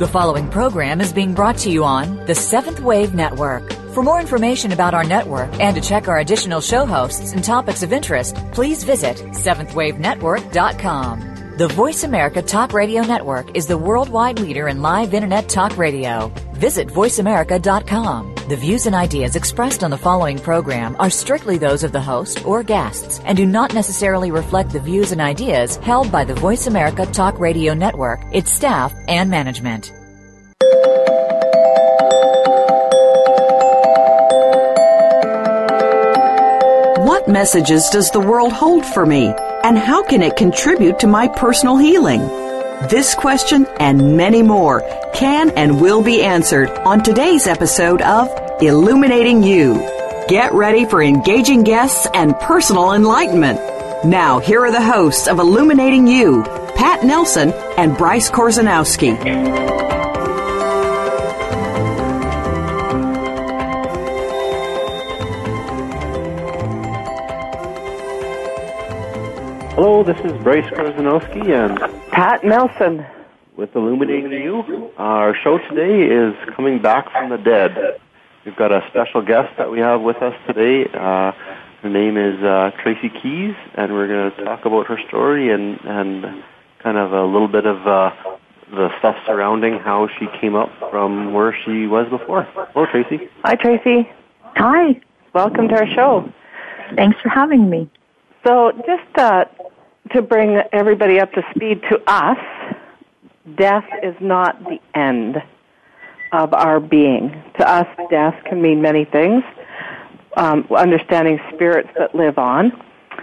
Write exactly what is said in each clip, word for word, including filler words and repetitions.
The following program is being brought to you on the Seventh Wave Network. For more information about our network and to check our additional show hosts and topics of interest, please visit seventh wave network dot com. The Voice America Talk Radio Network is the worldwide leader in live Internet talk radio. Visit voice america dot com. The views and ideas expressed on the following program are strictly those of the host or guests and do not necessarily reflect the views and ideas held by the Voice America Talk Radio Network, its staff, and management. What messages does the world hold for me, and how can it contribute to my personal healing? This question and many more can and will be answered on today's episode of Illuminating You. Get ready for engaging guests and personal enlightenment. Now, here are the hosts of Illuminating You, Pat Nelson and Bryce Korzanowski. Hello, this is Bryce Korzanowski and Pat Nelson with Illuminating You. Our show today is Coming Back from the Dead. We've got a special guest that we have with us today. Uh, her name is uh, Tracy Keys, and we're going to talk about her story and, and kind of a little bit of uh, the stuff surrounding how she came up from where she was before. Hello, Tracy. Hi, Tracy. Hi. Welcome to our show. Thanks for having me. So just uh, to bring everybody up to speed, to us, death is not the end of our being. To us, death can mean many things. Um, understanding spirits that live on.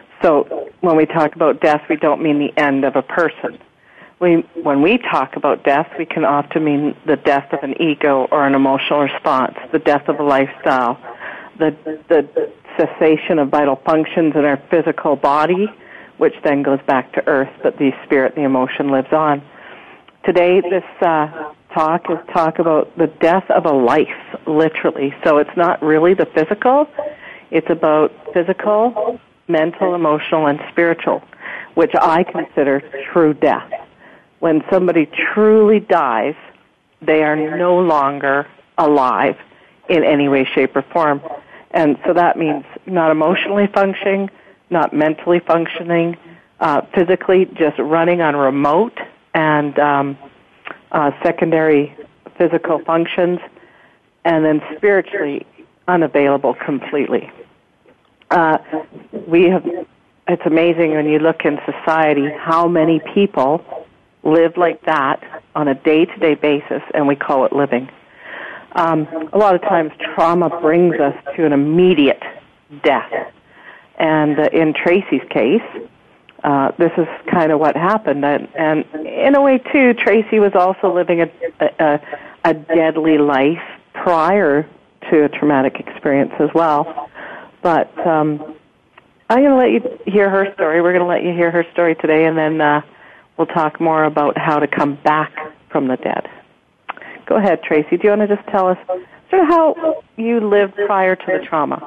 So when we talk about death, we don't mean the end of a person. We, when we talk about death, we can often mean the death of an ego or an emotional response, the death of a lifestyle, the the cessation of vital functions in our physical body, which then goes back to earth, but the spirit, the emotion lives on. Today, this uh, talk is talk about the death of a life, literally. So it's not really the physical. It's about physical, mental, emotional, and spiritual, which I consider true death. When somebody truly dies, they are no longer alive in any way, shape, or form. And so that means not emotionally functioning, not mentally functioning, uh, physically just running on remote and um, uh, secondary physical functions, and then spiritually unavailable completely. Uh, we have. It's amazing when you look in society how many people live like that on a day-to-day basis, and we call it living. Um, a lot of times trauma brings us to an immediate death. And uh, in Tracy's case, uh, this is kind of what happened. And, and in a way, too, Tracy was also living a, a, a deadly life prior to a traumatic experience as well. But um, I'm going to let you hear her story. We're going to let you hear her story today, and then uh, we'll talk more about how to come back from the dead. Go ahead, Tracy. Do you want to just tell us sort of how you lived prior to the trauma?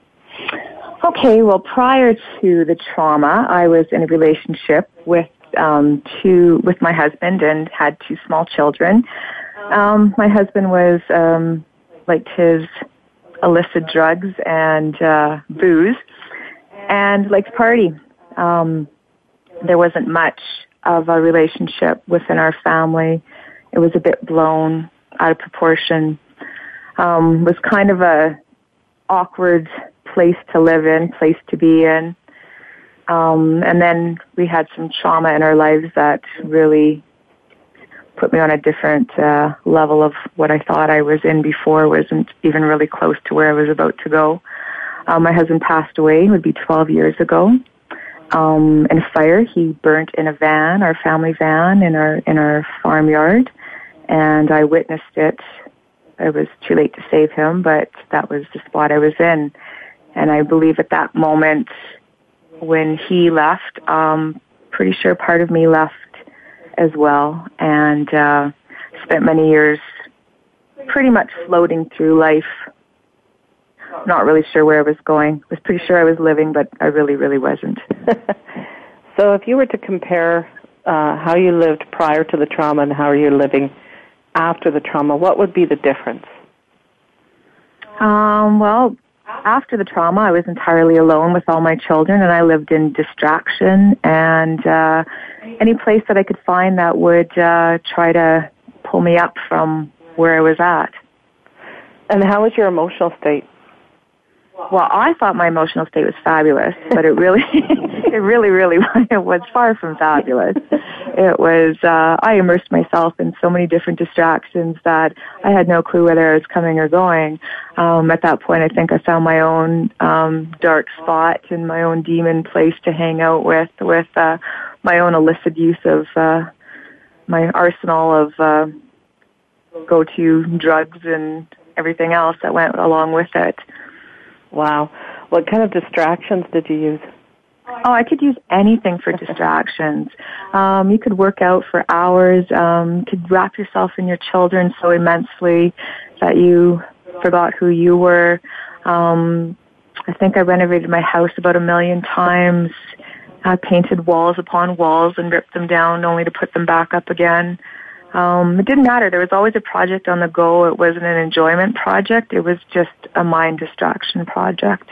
Okay, well, prior to the trauma, I was in a relationship with um, two with my husband and had two small children. Um, my husband was um, liked his illicit drugs and uh, booze, and liked to party. Um, there wasn't much of a relationship within our family. It was a bit blown out of proportion. Um, was kind of a awkward place to live in, place to be in. Um, and then we had some trauma in our lives that really put me on a different uh, level of what I thought I was in before. Wasn't even really close to where I was about to go. Um, my husband passed away, it would be twelve years ago. Um, in a fire, he burnt in a van, our family van, in our in our farmyard. And I witnessed it. It was too late to save him, but that was the spot I was in. And I believe at that moment when he left, um, pretty sure part of me left as well, and uh, spent many years pretty much floating through life, not really sure where I was going. I was pretty sure I was living, but I really, really wasn't. So if you were to compare uh, how you lived prior to the trauma and how you're living after the trauma, what would be the difference? Um, well, after the trauma, I was entirely alone with all my children, and I lived in distraction and uh, any place that I could find that would uh, try to pull me up from where I was at. And how was your emotional state? Well, I thought my emotional state was fabulous, but it really, it really, really it was far from fabulous. It was, uh, I immersed myself in so many different distractions that I had no clue whether I was coming or going. Um, at that point, I think I found my own um, dark spot and my own demon place to hang out with, with uh, my own illicit use of uh, my arsenal of uh, go-to drugs and everything else that went along with it. Wow. What kind of distractions did you use? Oh, I could use anything for distractions. Um, you could work out for hours. Um, you could wrap yourself in your children so immensely that you forgot who you were. Um, I think I renovated my house about a million times. I painted walls upon walls and ripped them down only to put them back up again. Um, it didn't matter. There was always a project on the go. It wasn't an enjoyment project. It was just a mind distraction project.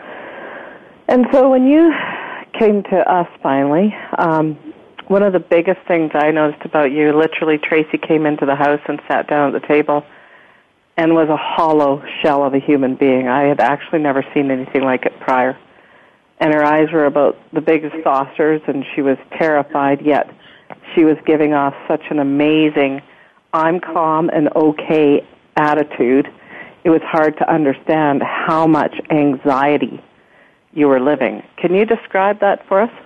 And so when you came to us finally, um, one of the biggest things I noticed about you, literally Tracy came into the house and sat down at the table and was a hollow shell of a human being. I had actually never seen anything like it prior. And her eyes were about the biggest saucers, and she was terrified, yet she was giving off such an amazing, I'm calm and okay attitude. It was hard to understand how much anxiety you were living. Can you describe that for us?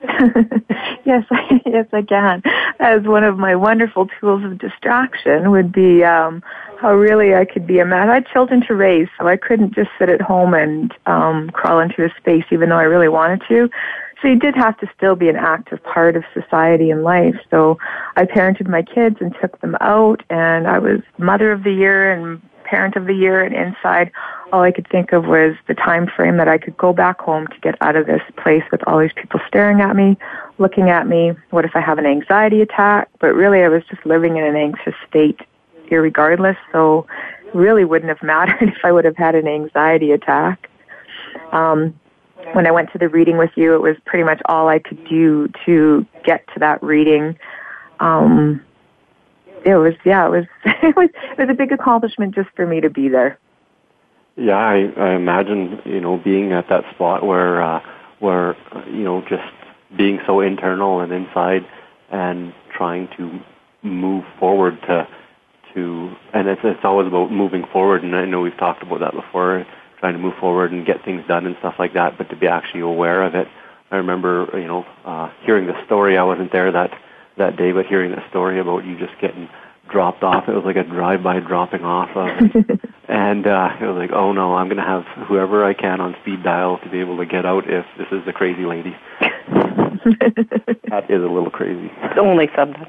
yes, I, yes, I can. As one of my wonderful tools of distraction would be um, how really I could be a man. I had children to raise, so I couldn't just sit at home and um, crawl into a space, even though I really wanted to. So you did have to still be an active part of society and life. So I parented my kids and took them out, and I was mother of the year and parent of the year, and inside all I could think of was the time frame that I could go back home to get out of this place with all these people staring at me, looking at me. What if I have an anxiety attack? But really I was just living in an anxious state irregardless, so it really wouldn't have mattered if I would have had an anxiety attack. Um, when I went to the reading with you, it was pretty much all I could do to get to that reading. Um, it was, yeah, it was, it was, it was a big accomplishment just for me to be there. Yeah, I, I imagine, you know, being at that spot where, uh, where, you know, just being so internal and inside and trying to move forward to, to, and it's, it's always about moving forward, and I know we've talked about that before, trying to move forward and get things done and stuff like that, but to be actually aware of it. I remember, you know, uh, hearing the story. I wasn't there that, that day, but hearing the story about you just getting dropped off. It was like a drive-by dropping off of, and uh, it was like, oh no, I'm going to have whoever I can on speed dial to be able to get out if this is the crazy lady. That is a little crazy. Only sometimes.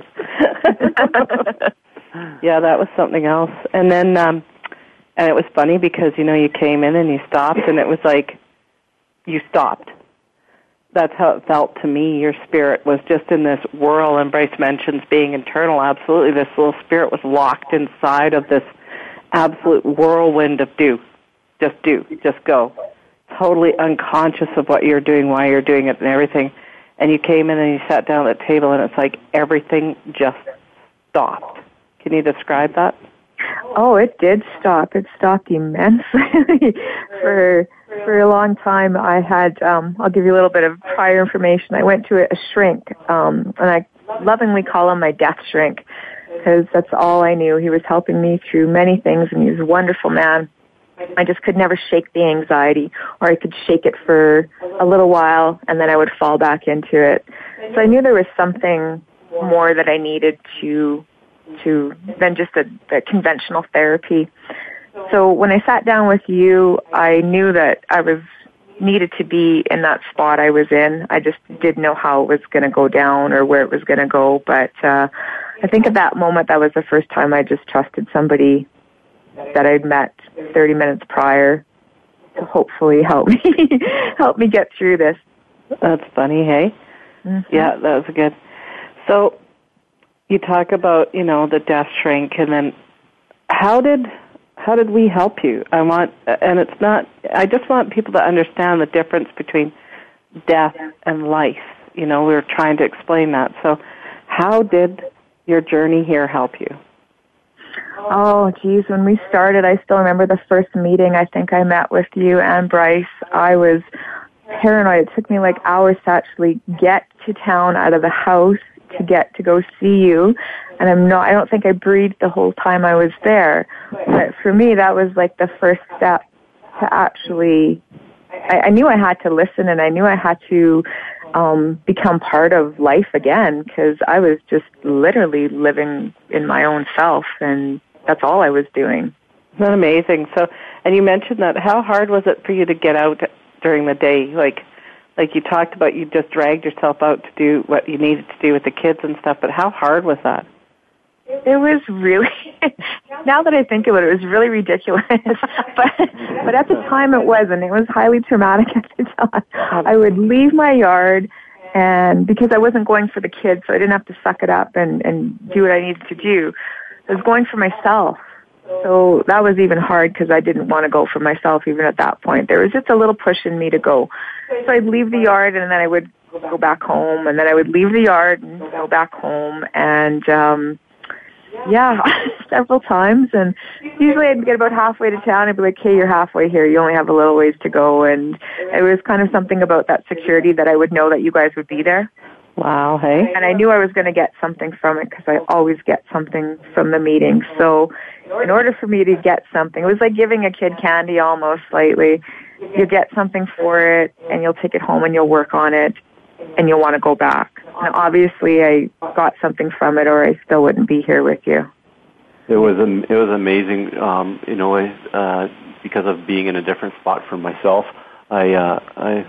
Yeah, that was something else. And then, um, and it was funny because, you know, you came in and you stopped, and it was like you stopped. That's how it felt to me. Your spirit was just in this whirl, and Bryce mentions being internal. Absolutely, this little spirit was locked inside of this absolute whirlwind of do. Just do. Just go. Totally unconscious of what you're doing, why you're doing it, and everything. And you came in and you sat down at the table, and it's like everything just stopped. Can you describe that? Oh, it did stop. It stopped immensely. for for a long time, I had, um, I'll give you a little bit of prior information. I went to a, a shrink, um, and I lovingly call him my death shrink, because that's all I knew. He was helping me through many things, and he was a wonderful man. I just could never shake the anxiety, or I could shake it for a little while, and then I would fall back into it. So I knew there was something more that I needed to to than just a, a conventional therapy. So when I sat down with you, I knew that I was needed to be in that spot I was in. I just didn't know how it was going to go down or where it was going to go. But uh, I think at that moment, that was the first time I just trusted somebody that I'd met thirty minutes prior to hopefully help me help me get through this. That's funny, hey? Mm-hmm. Yeah, that was good. So you talk about, you know, the death shrink, and then how did how did we help you? I want, and it's not, I just want people to understand the difference between death and life. You know, we were trying to explain that. So how did your journey here help you? Oh, geez, when we started, I still remember the first meeting I think I met with you and Bryce. I was paranoid. It took me like hours to actually get to town out of the house to get to go see you. And I'm not, I don't think I breathed the whole time I was there. But for me, that was like the first step to actually, I, I knew I had to listen, and I knew I had to um, become part of life again, because I was just literally living in my own self, and that's all I was doing. Isn't that amazing? So, and you mentioned that. How hard was it for you to get out during the day? Like, like you talked about, you just dragged yourself out to do what you needed to do with the kids and stuff, but how hard was that? It was really, now that I think of it, it was really ridiculous. but but at the time it wasn't. It was highly traumatic at the time. I would leave my yard, and because I wasn't going for the kids, so I didn't have to suck it up and, and do what I needed to do. I was going for myself. So that was even hard because I didn't want to go for myself even at that point. There was just a little push in me to go. So I'd leave the yard, and then I would go back home, and then I would leave the yard and go back home, and um yeah, several times. And usually I'd get about halfway to town, I'd be like, hey, you're halfway here, you only have a little ways to go. And it was kind of something about that security that I would know that you guys would be there. Wow, hey. And I knew I was going to get something from it because I always get something from the meetings. So in order for me to get something, it was like giving a kid candy almost slightly. You get something for it, and you'll take it home and you'll work on it, and you'll want to go back. And obviously I got something from it, or I still wouldn't be here with you. It was it was amazing, um, you know, uh, because of being in a different spot from myself. I, uh,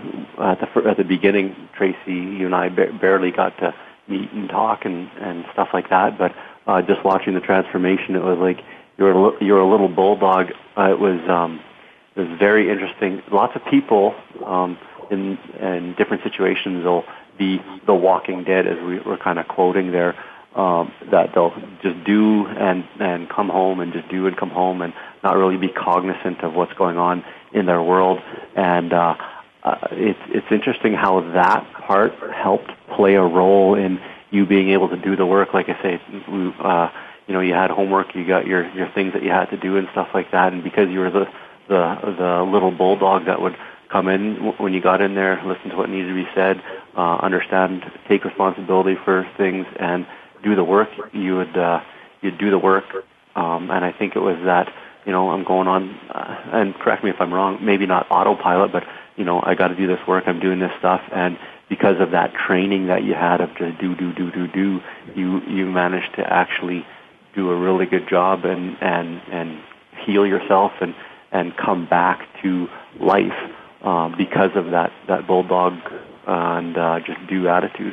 I at the at the beginning, Tracy, you and I ba- barely got to meet and talk and, and stuff like that. But uh, just watching the transformation, it was like you were a, you were a little bulldog. Uh, it was um, it was very interesting. Lots of people um, in in different situations will be the Walking Dead, as we were kind of quoting there. Um, that they'll just do and, and come home and just do and come home and not really be cognizant of what's going on in their world. And uh, uh, it's it's interesting how that part helped play a role in you being able to do the work. Like I say, uh, you know, you had homework, you got your, your things that you had to do and stuff like that. And because you were the the, the little bulldog that would come in when you got in there, listen to what needed to be said, uh, understand, take responsibility for things, and do the work, you would uh, you'd do the work, um, and I think it was that, you know, I'm going on, uh, and correct me if I'm wrong, maybe not autopilot, but, you know, I got to do this work, I'm doing this stuff, and because of that training that you had of just do, do, do, do, do, you you managed to actually do a really good job and, and, and heal yourself and, and come back to life uh, because of that, that bulldog and uh, just do attitude.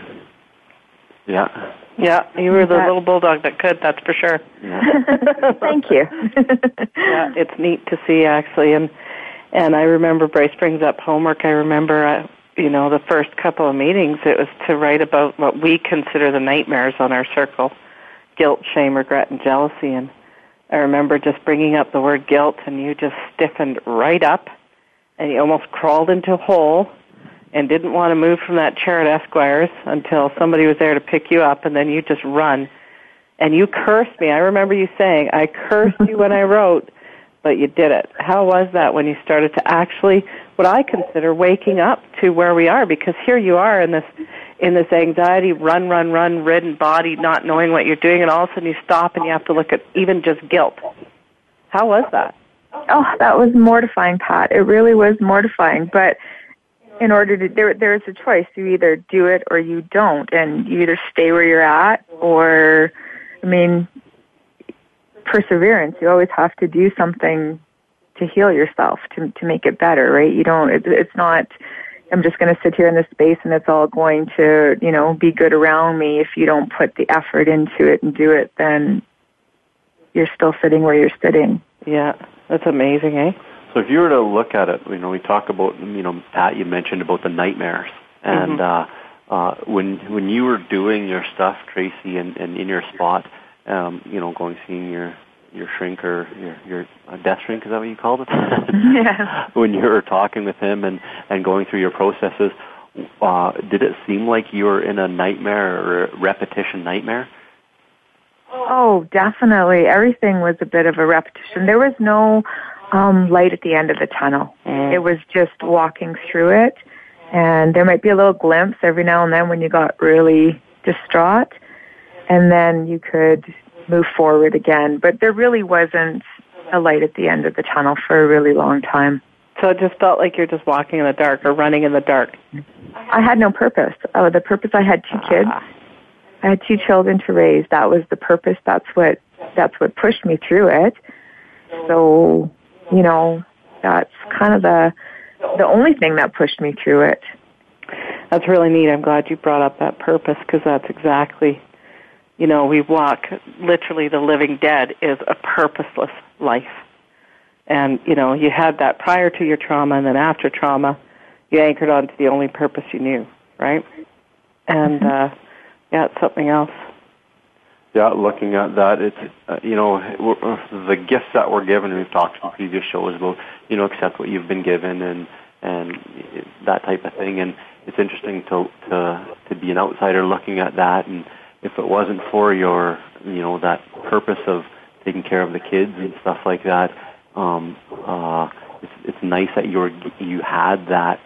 Yeah. Yeah, you were the little bulldog that could, that's for sure. Yeah. Thank you. Yeah, it's neat to see, actually. And and I remember Bryce brings up homework. I remember, uh, you know, the first couple of meetings, it was to write about what we consider the nightmares on our circle, guilt, shame, regret, and jealousy. And I remember just bringing up the word guilt, and you just stiffened right up, and you almost crawled into a hole and didn't want to move from that chair at Esquire's until somebody was there to pick you up, and then you just run. And you cursed me. I remember you saying, I cursed you when I wrote, but you did it. How was that when you started to actually, what I consider, waking up to where we are? Because here you are in this in this anxiety, run, run, run, ridden body, not knowing what you're doing, and all of a sudden you stop and you have to look at even just guilt. How was that? Oh, that was mortifying, Pat. It really was mortifying, but in order to, there, there's a choice. You either do it or you don't, and you either stay where you're at or, I mean, perseverance. You always have to do something to heal yourself, to to make it better, right? You don't, it, it's not, I'm just going to sit here in this space and it's all going to, you know, be good around me. If you don't put the effort into it and do it, then you're still sitting where you're sitting. Yeah, that's amazing, eh? So if you were to look at it, you know, we talk about, you know, Pat, you mentioned about the nightmares, and mm-hmm. uh, when when you were doing your stuff, Tracy, and, and in your spot, um, you know, going seeing your your shrink or your your uh, death shrink, is that what you called it? Yeah. When you were talking with him and, and going through your processes, uh, did it seem like you were in a nightmare or a repetition nightmare? Oh, definitely. Everything was a bit of a repetition. There was no um, light at the end of the tunnel. Mm. It was just walking through it, and there might be a little glimpse every now and then when you got really distraught, and then you could move forward again. But there really wasn't a light at the end of the tunnel for a really long time. So it just felt like you're just walking in the dark or running in the dark. I had no purpose. Oh, the purpose, I had two kids. Ah. I had two children to raise. That was the purpose. That's what that's what pushed me through it. So, you know, that's kind of the the only thing that pushed me through it. That's really neat. I'm glad you brought up that purpose, because that's exactly, you know, we walk, literally the living dead is a purposeless life. And, you know, you had that prior to your trauma, and then after trauma, you anchored on to the only purpose you knew, right? And, uh, yeah, it's something else. Yeah, looking at that, it's, uh, you know, the gifts that we're given, we've talked in previous shows about, you know, accept what you've been given and, and that type of thing. And it's interesting to, to, to be an outsider looking at that. And if it wasn't for your, you know, that purpose of taking care of the kids and stuff like that, um, uh, it's, it's nice that you were, you had that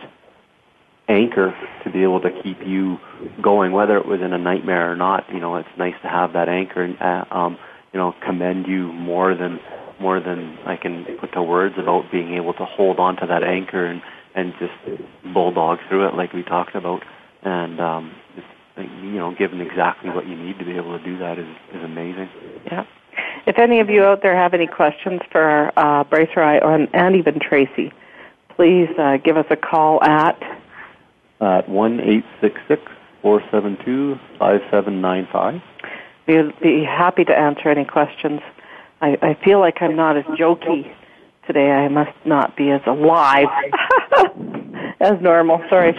anchor to be able to keep you going, whether it was in a nightmare or not. You know, it's nice to have that anchor, and uh, um, you know, commend you more than more than I can put to words about being able to hold on to that anchor and, and just bulldog through it like we talked about. And um, it's, you know, given exactly what you need to be able to do that is, is amazing. Yeah. If any of you out there have any questions for uh, Bryce or I, or, and even Tracy, please uh, give us a call at at one eight six six, four seven two, five seven nine five. We'll be happy to answer any questions. I, I feel like I'm not as jokey today. I must not be as alive as normal. Sorry.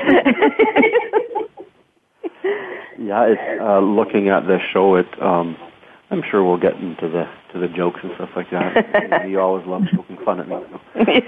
Yeah, it's, uh, looking at this show, it um, I'm sure we'll get into the to the jokes and stuff like that. You always love poking fun at me. So.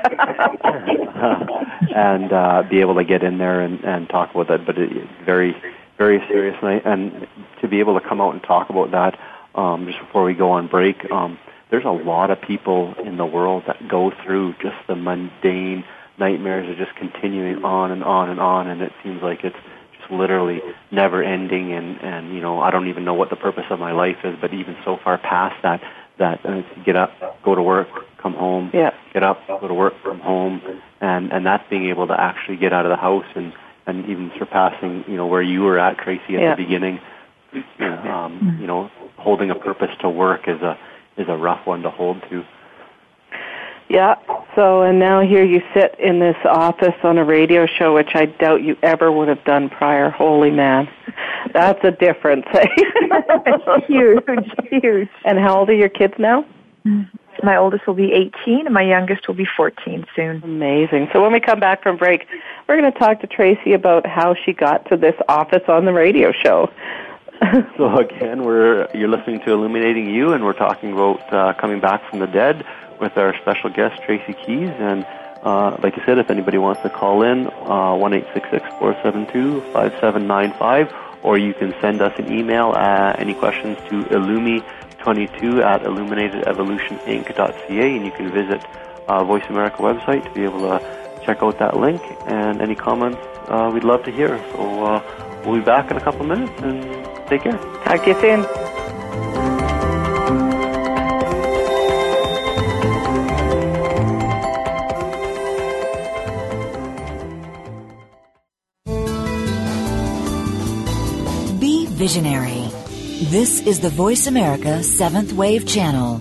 and uh, be able to get in there and, and talk about that, but it's very, very serious. And, I, and to be able to come out and talk about that um, just before we go on break, um, there's a lot of people in the world that go through just the mundane nightmares of just continuing on and on and on, and it seems like it's literally never ending, and, and, you know, I don't even know what the purpose of my life is, but even so far past that, that uh, get up, go to work, come home, yeah. get up, go to work, come home, and, and that's being able to actually get out of the house and, and even surpassing, you know, where you were at, Tracy, at yeah. the beginning. Um, you know, holding a purpose to work is a is a rough one to hold to. Yeah, so, and now here you sit in this office on a radio show, which I doubt you ever would have done prior. Holy man. That's a difference. Huge, huge. And how old are your kids now? My oldest will be eighteen, and my youngest will be fourteen soon. Amazing. So when we come back from break, we're going to talk to Tracy about how she got to this office on the radio show. So again, we're you're listening to Illuminating You, and we're talking about uh, coming back from the dead with our special guest, Tracy Keys. And uh, like I said, if anybody wants to call in, uh, one eight six six, four seven two, five seven nine five, or you can send us an email, uh, any questions to illumi twenty-two at illuminated evolution inc dot c a, and you can visit uh, Voice America website to be able to check out that link. And any comments, uh, we'd love to hear. So uh, we'll be back in a couple minutes, and take care. Talk to you soon. Be visionary. This is the Voice America Seventh Wave Channel.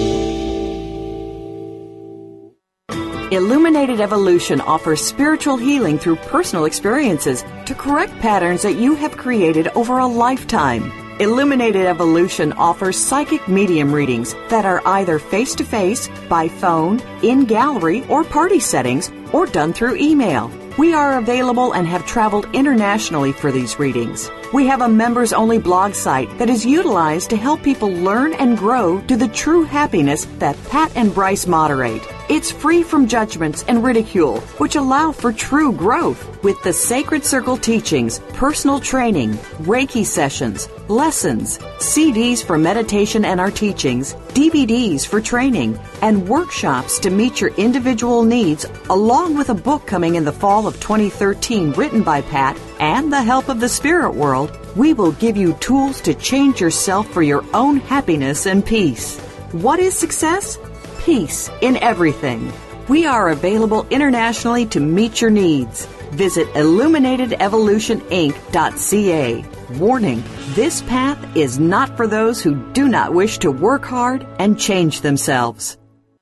Illuminated Evolution offers spiritual healing through personal experiences to correct patterns that you have created over a lifetime. Illuminated Evolution offers psychic medium readings that are either face-to-face, by phone, in gallery, or party settings, or done through email. We are available and have traveled internationally for these readings. We have a members-only blog site that is utilized to help people learn and grow to the true happiness that Pat and Bryce moderate. It's free from judgments and ridicule, which allow for true growth with the Sacred Circle teachings, personal training, Reiki sessions, lessons, C Ds for meditation and our teachings, D V Ds for training, and workshops to meet your individual needs, along with a book coming in the fall of twenty thirteen written by Pat and the help of the spirit world. We will give you tools to change yourself for your own happiness and peace. What is success? Peace in everything. We are available internationally to meet your needs. Visit illuminated evolution inc dot c a. Warning, this path is not for those who do not wish to work hard and change themselves.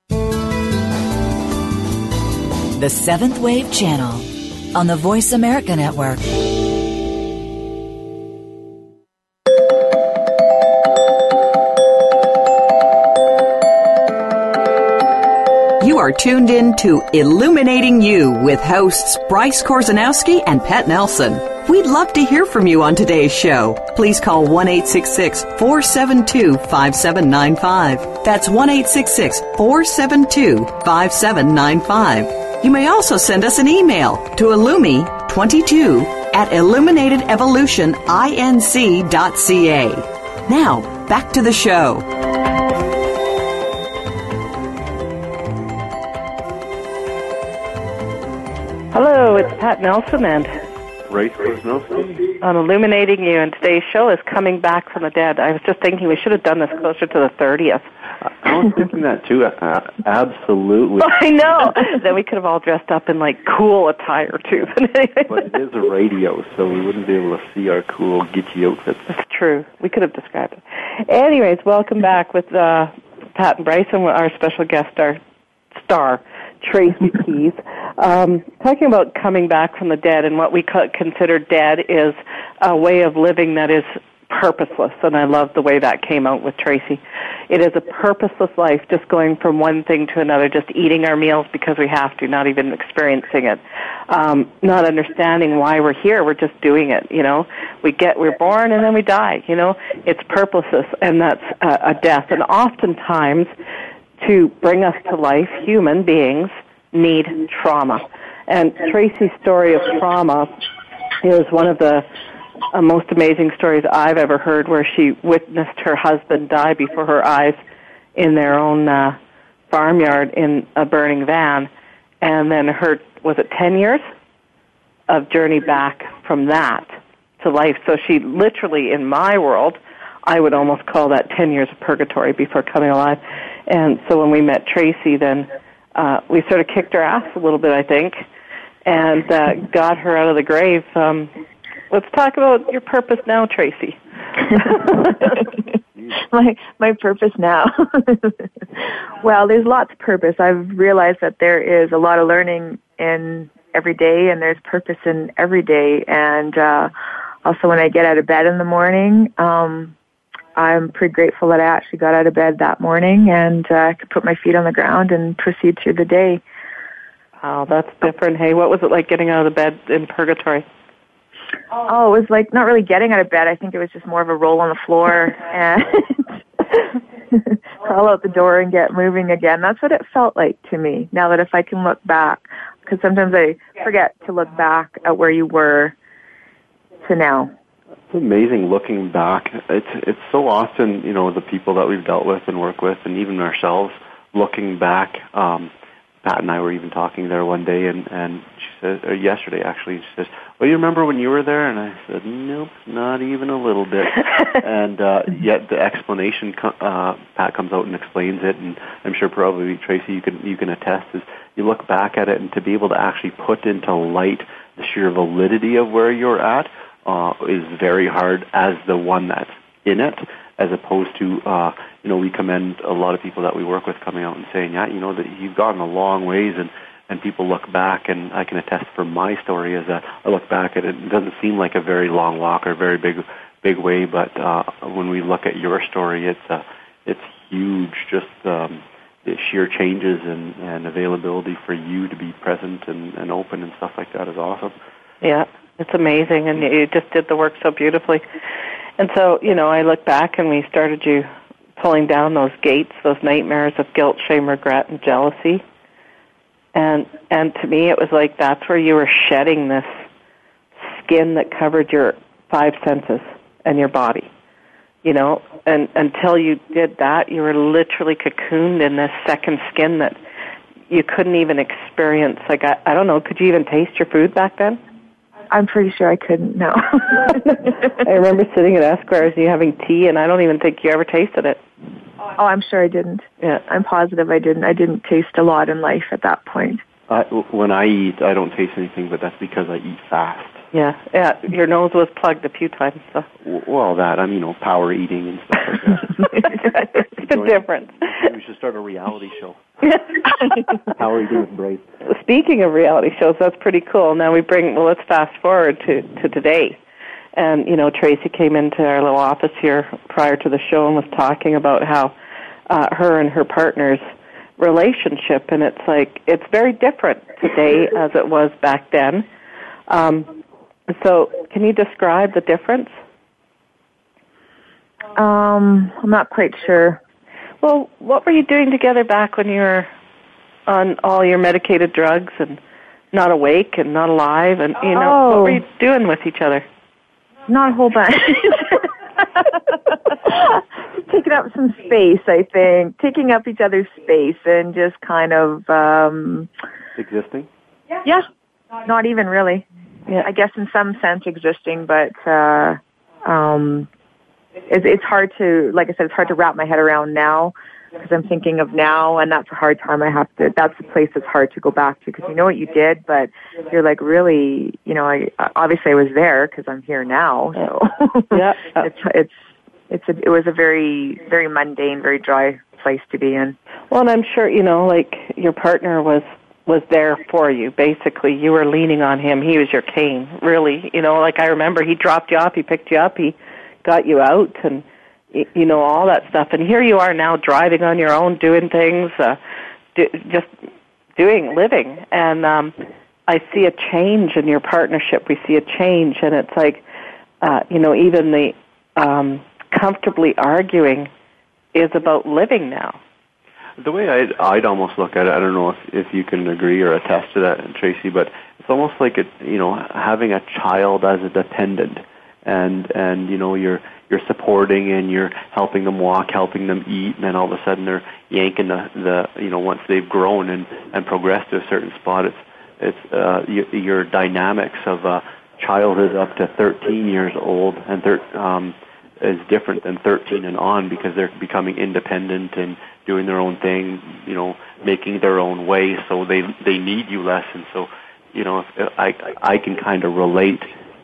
The Seventh Wave Channel on the Voice America Network. You are tuned in to Illuminating You with hosts Bryce Korzanowski and Pat Nelson. We'd love to hear from you on today's show. Please call one eight six six, four seven two, five seven nine five. That's one eight six six, four seven two, five seven nine five. You may also send us an email to illumi twenty-two at illuminated evolution inc dot c a. Now, back to the show. Hello, it's Pat Nelson and Bryce Korzanowski on Illuminating You, and today's show is Coming Back from the Dead. I was just thinking we should have done this closer to the thirtieth. I was thinking that too. Uh, absolutely. I know. Then we could have all dressed up in like cool attire too. But it is a radio, so we wouldn't be able to see our cool geeky outfits. That's true. We could have described it. Anyways, welcome back with uh, Pat and Bryce and our special guest, our star, Tracy Keys. Um, talking about coming back from the dead, and what we consider dead is a way of living that is purposeless, and I love the way that came out with Tracy. It is a purposeless life, just going from one thing to another, just eating our meals because we have to, not even experiencing it, um, not understanding why we're here. We're just doing it, you know. We get, we're born and then we die, you know. It's purposeless, and that's a, a death. And oftentimes, to bring us to life, human beings need trauma. And Tracy's story of trauma is one of the uh, most amazing stories I've ever heard, where she witnessed her husband die before her eyes in their own uh, farmyard in a burning van. And then her, was it ten years of journey back from that to life. So she literally, in my world, I would almost call that ten years of purgatory before coming alive. And so when we met Tracy, then uh, we sort of kicked her ass a little bit, I think, and uh, got her out of the grave. Um, let's talk about your purpose now, Tracy. my my purpose now. Well, there's lots of purpose. I've realized that there is a lot of learning in every day, and there's purpose in every day. And uh, also when I get out of bed in the morning, um, I'm pretty grateful that I actually got out of bed that morning and uh, could put my feet on the ground and proceed through the day. Wow, that's different. Hey, what was it like getting out of the bed in purgatory? Oh, it was like not really getting out of bed. I think it was just more of a roll on the floor and crawl out the door and get moving again. That's what it felt like to me. Now that if I can look back, because sometimes I forget to look back at where you were to now. It's amazing looking back. It's it's so often, you know, the people that we've dealt with and work with, and even ourselves, looking back. Um, Pat and I were even talking there one day, and, and she said, or yesterday actually, she says, well, you remember when you were there? And I said, nope, not even a little bit. And uh, yet the explanation, uh, Pat comes out and explains it, and I'm sure probably, Tracy, you can, you can attest, is you look back at it, and to be able to actually put into light the sheer validity of where you're at uh, is very hard as the one that's in it, as opposed to, uh, you know, we commend a lot of people that we work with coming out and saying, yeah, you know, that you've gone a long ways, and, and people look back, and I can attest from my story is that I look back at it, it doesn't seem like a very long walk or a very big, big way, but uh, when we look at your story, it's uh, it's huge, just um, sheer changes and, and availability for you to be present and, and open and stuff like that is awesome. Yeah, it's amazing, and you just did the work so beautifully. And so, you know, I look back and we started you pulling down those gates, those nightmares of guilt, shame, regret, and jealousy. And and to me, it was like that's where you were shedding this skin that covered your five senses and your body. You know, and until you did that, you were literally cocooned in this second skin that you couldn't even experience. Like, I, I don't know, could you even taste your food back then? I'm pretty sure I couldn't, no. I remember sitting at Esquire's and you having tea, and I don't even think you ever tasted it. Oh, I'm sure I didn't. Yeah, I'm positive I didn't. I didn't taste a lot in life at that point. I, when I eat, I don't taste anything, but that's because I eat fast. Yeah, yeah. Your nose was plugged a few times. So. Well, that, I'm, you know, power eating and stuff like that. It's the difference. We should start a reality show. Power eating with Bryce. Speaking of reality shows, that's pretty cool. Now we bring, well, let's fast forward to, to today. And, you know, Tracy came into our little office here prior to the show and was talking about how uh, her and her partner's relationship, and it's like, it's very different today as it was back then. Um, so can you describe the difference? Um, I'm not quite sure. Well, what were you doing together back when you were on all your medicated drugs and not awake and not alive? And, you know, oh. what were you doing with each other? Not a whole bunch. Just taking up some space, I think. Taking up each other's space and just kind of... Um, Existing? Yeah. Not even really. Yeah. I guess in some sense existing, but uh, um, it, it's hard to, like I said, it's hard to wrap my head around now because I'm thinking of now, and that's a hard time I have to, that's a place that's hard to go back to because you know what you did, but you're like, really, you know, I obviously I was there because I'm here now, so yeah. it's, it's, it's a, it was a very, very mundane, very dry place to be in. Well, and I'm sure, you know, like your partner was was there for you. Basically, you were leaning on him. He was your cane, really. You know, like I remember he dropped you off, he picked you up, he got you out, and, you know, all that stuff. And here you are now driving on your own, doing things, uh, do, just doing, living. And um, I see a change in your partnership. We see a change, and it's like, uh, you know, even the um, comfortably arguing is about living now. The way I'd, I'd almost look at it, I don't know if, if you can agree or attest to that, Tracy, but it's almost like, it, you know, having a child as a dependent, and, and you know, you're you're supporting and you're helping them walk, helping them eat, and then all of a sudden they're yanking the, the you know, once they've grown and, and progressed to a certain spot, it's, it's uh, your, your dynamics of uh, childhood up to thirteen years old and thir- um, is different than thirteen and on because they're becoming independent and doing their own thing, you know, making their own way, so they they need you less. And so, you know, if I I can kind of relate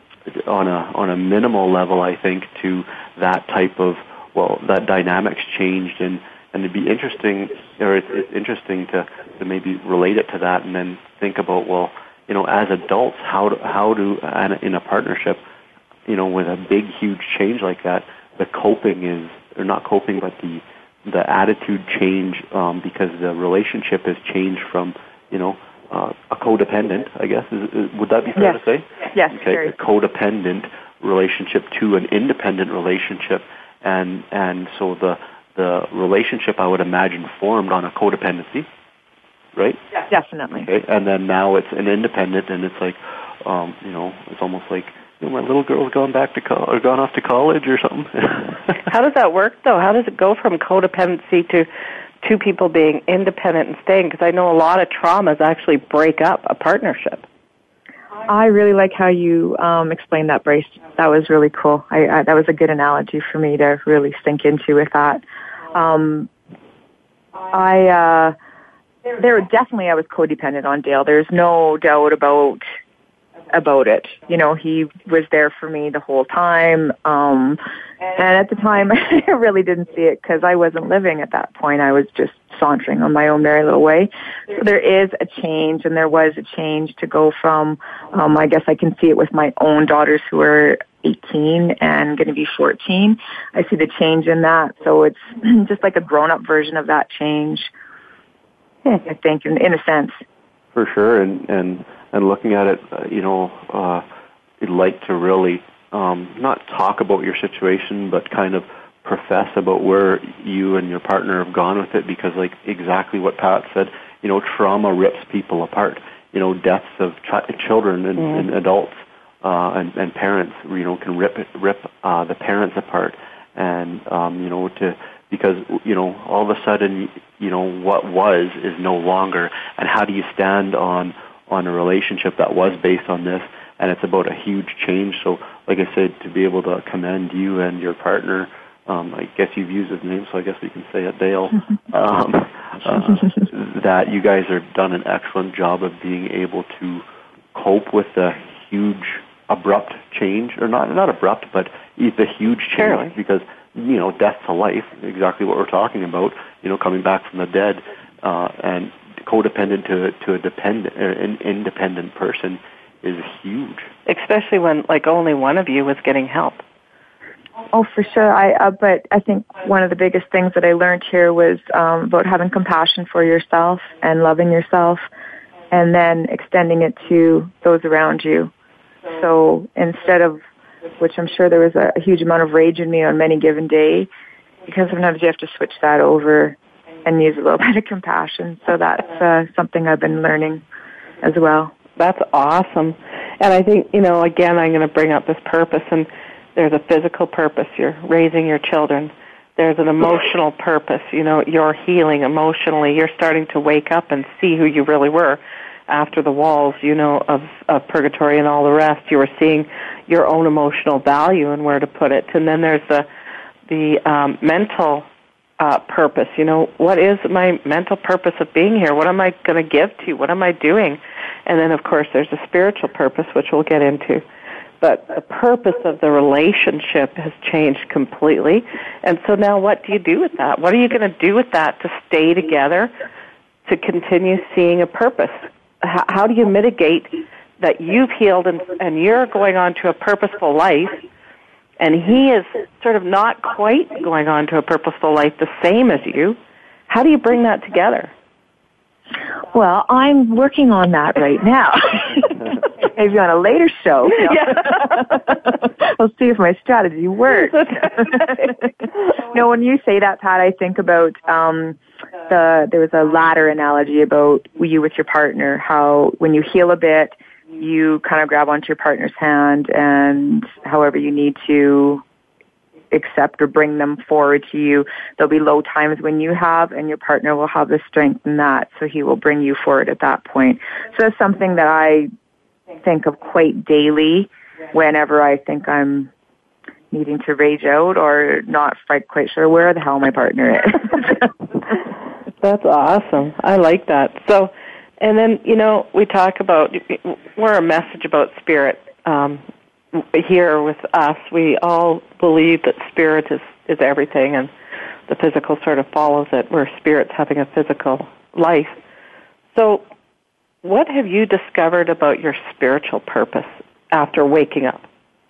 on a on a minimal level, I think, to that type of, well, that dynamics changed, and and it'd be interesting, or it's, it's interesting to to maybe relate it to that, and then think about, well, you know, as adults, how do, how do in a partnership, you know, with a big huge change like that, the coping is, or not coping, but the the attitude change, um, because the relationship has changed from, you know, uh, a codependent, I guess. Is, is, would that be fair yes. to say? Yes. Okay, Very. a codependent relationship to an independent relationship, and and so the the relationship, I would imagine, formed on a codependency, right? Yeah. Definitely. Okay, and then now it's an independent, and it's like, um, you know, it's almost like, you know, my little girl's gone back to co- or gone off to college or something. How does that work, though? How does it go from codependency to two people being independent and staying? Because I know a lot of traumas actually break up a partnership. I really like how you um, explained that, Bryce. That was really cool. I, I, that was a good analogy for me to really sink into with that. Um, I uh, there definitely I was codependent on Dale. There's no doubt about about it. You know, he was there for me the whole time. Um, and at the time, I really didn't see it because I wasn't living at that point. I was just sauntering on my own merry little way. So there is a change, and there was a change to go from, um, I guess I can see it with my own daughters who are eighteen and going to be fourteen. I see the change in that. So it's just like a grown-up version of that change. I think, in, in a sense. For sure, and and, and looking at it, uh, you know, uh, you'd like to really um, not talk about your situation, but kind of profess about where you and your partner have gone with it, because, like exactly what Pat said, you know, trauma rips people apart. You know, deaths of ch- children and, mm. and adults uh, and, and parents, you know, can rip rip uh, the parents apart, and um, you know, to because you know, all of a sudden, you know, what was is no longer, and how do you stand on on a relationship that was based on this? And it's about a huge change. So, like I said, to be able to commend you and your partner. Um, I guess you've used his name, so I guess we can say it, Dale, um, uh, that you guys have done an excellent job of being able to cope with the huge, abrupt change, or not not abrupt, but the huge change, Surely. because, you know, death to life, exactly what we're talking about, you know, coming back from the dead, uh, and codependent to, to a dependent, uh, an independent person is huge. Especially when, like, only one of you was getting help. Oh, for sure. I uh, but I think one of the biggest things that I learned here was um, about having compassion for yourself and loving yourself, and then extending it to those around you. So instead of, which I'm sure there was a, a huge amount of rage in me on many given day, because sometimes you have to switch that over and use a little bit of compassion. So that's uh, something I've been learning as well. That's awesome. And I think, you know, again, I'm going to bring up this purpose, and there's a physical purpose. You're raising your children. There's an emotional purpose. You know, you're healing emotionally. You're starting to wake up and see who you really were after the walls, you know, of, of purgatory and all the rest. You were seeing your own emotional value and where to put it. And then there's the the um, mental uh, purpose. You know, what is my mental purpose of being here? What am I going to give to you? What am I doing? And then, of course, there's a spiritual purpose, which we'll get into. But the purpose of the relationship has changed completely. And so now what do you do with that? What are you going to do with that to stay together, to continue seeing a purpose? How, how do you mitigate that you've healed and, and you're going on to a purposeful life, and he is sort of not quite going on to a purposeful life the same as you? How do you bring that together? Well, I'm working on that right now. Maybe on a later show. You know? Yeah. We'll see if my strategy works. No, when you say that, Pat, I think about um, the there was a ladder analogy about you with your partner, how when you heal a bit, you kind of grab onto your partner's hand, and however you need to accept or bring them forward to you. There'll be low times when you have, and your partner will have the strength in that, so he will bring you forward at that point. So that's something that I think of quite daily whenever I think I'm needing to rage out or not quite sure where the hell my partner is. That's awesome. I like that. So, and then, you know, we talk about, we're a message about spirit. Um, here with us, we all believe that spirit is, is everything, and the physical sort of follows it, where spirit's having a physical life. So what have you discovered about your spiritual purpose after waking up?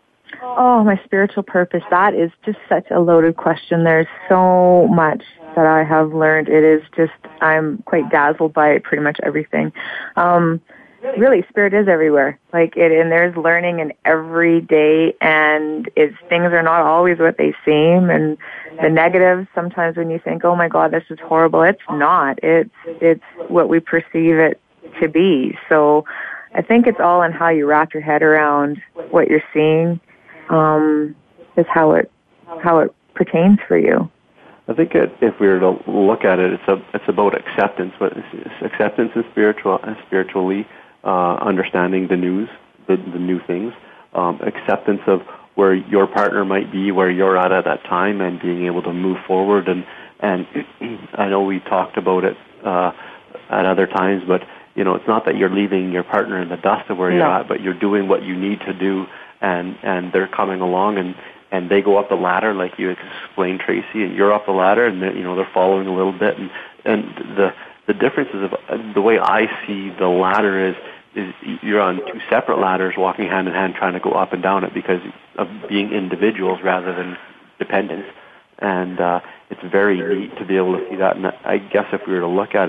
Oh, my spiritual purpose, that is just such a loaded question. There's so much that I have learned. It is just, I'm quite dazzled by pretty much everything. Um, really, spirit is everywhere. Like it, and there's learning in every day, and it's, things are not always what they seem, and the negatives, sometimes when you think, oh my God, this is horrible, it's not. It's, it's what we perceive it to be. So I think it's all in how you wrap your head around what you're seeing, um, is how it, how it pertains for you. I think it, if we were to look at it, it's a, it's about acceptance, but it's, it's acceptance and spiritual, and spiritually, uh, understanding the news, the, the new things, um, acceptance of where your partner might be, where you're at at that time, and being able to move forward. And, and I know we talked about it, uh, at other times, but, you know, it's not that you're leaving your partner in the dust of where no. you're at, but you're doing what you need to do, and, and they're coming along, and, and they go up the ladder, like you explained, Tracy, and you're up the ladder, and you know they're following a little bit, and and the the difference is of the way I see the ladder is is you're on two separate ladders, walking hand in hand, trying to go up and down it because of being individuals rather than dependents, and uh, it's very neat to be able to see that. And I guess if we were to look at it,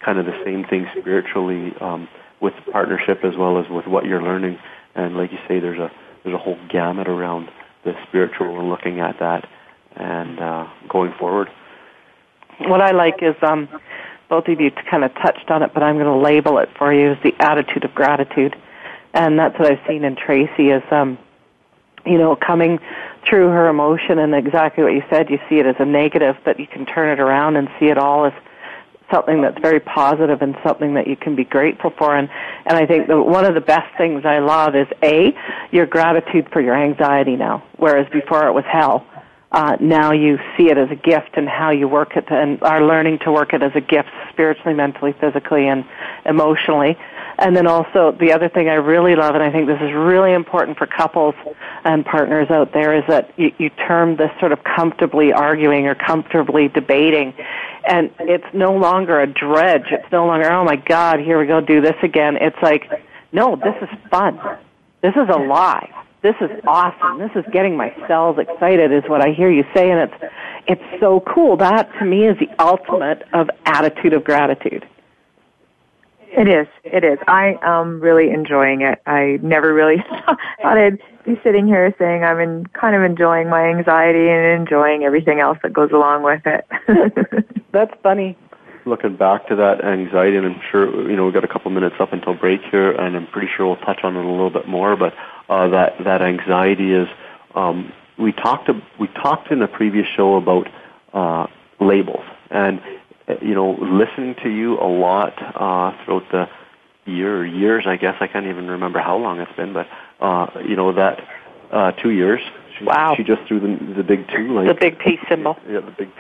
kind of the same thing spiritually um, with partnership as well as with what you're learning. And like you say, there's a there's a whole gamut around the spiritual and looking at that and uh, going forward. What I like is um, both of you kind of touched on it, but I'm going to label it for you as the attitude of gratitude. And that's what I've seen in Tracy is, um, you know, coming through her emotion and exactly what you said, you see it as a negative, but you can turn it around and see it all as something that's very positive and something that you can be grateful for. And, and I think that one of the best things I love is, A, your gratitude for your anxiety now, whereas before it was hell. Uh, now you see it as a gift and how you work it and are learning to work it as a gift spiritually, mentally, physically, and emotionally. And then also the other thing I really love, and I think this is really important for couples and partners out there, is that you, you term this sort of comfortably arguing or comfortably debating. And it's no longer a dredge. It's no longer, oh my God, here we go, do this again. It's like, no, this is fun. This is alive. This is awesome. This is getting my cells excited is what I hear you say, and it's it's so cool. That, to me, is the ultimate of attitude of gratitude. It is. It is. I am really enjoying it. I never really thought I'd be sitting here saying I'm in, kind of enjoying my anxiety and enjoying everything else that goes along with it. That's funny. Looking back to that anxiety, and I'm sure, you know, we've got a couple minutes up until break here, and I'm pretty sure we'll touch on it a little bit more, but uh, that, that anxiety is, um, we talked to, we talked in a previous show about uh, labels, and, you know, listening to you a lot uh, throughout the year, or years, I guess, I can't even remember how long it's been, but, uh, you know, that uh, two years, She, wow. She just threw the, the big two. Like, the big peace symbol. Yeah, the big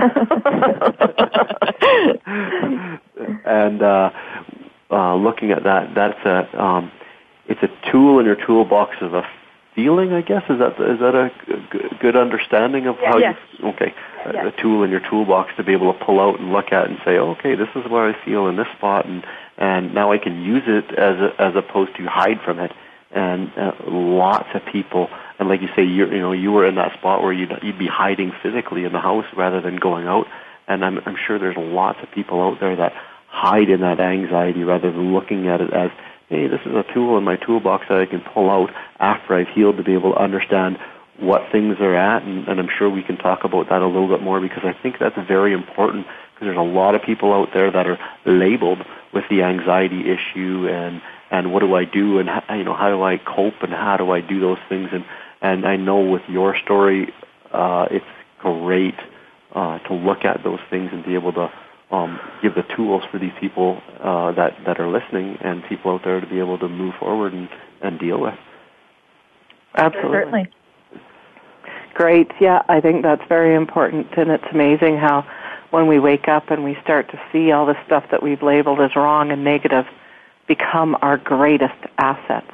peace. And uh, uh, looking at that, that's a, um, it's a tool in your toolbox of a feeling, I guess. Is that is that a g- good understanding of how yes. you... Okay. Yes. A tool in your toolbox to be able to pull out and look at and say, oh, okay, this is where I feel in this spot, and, and now I can use it as a, as opposed to hide from it. And uh, lots of people, and like you say, you you know, you were in that spot where you'd you'd be hiding physically in the house rather than going out. And I'm I'm sure there's lots of people out there that hide in that anxiety rather than looking at it as, hey, this is a tool in my toolbox that I can pull out after I've healed to be able to understand what things are at. And, and I'm sure we can talk about that a little bit more, because I think that's very important, because there's a lot of people out there that are labeled with the anxiety issue and and what do I do, and how, you know, how do I cope, and how do I do those things. And, and I know with your story, uh, it's great uh, to look at those things and be able to um, give the tools for these people uh, that, that are listening and people out there to be able to move forward and, and deal with. Absolutely. Certainly. Great. Yeah, I think that's very important, and it's amazing how when we wake up and we start to see all the stuff that we've labeled as wrong and negative become our greatest assets.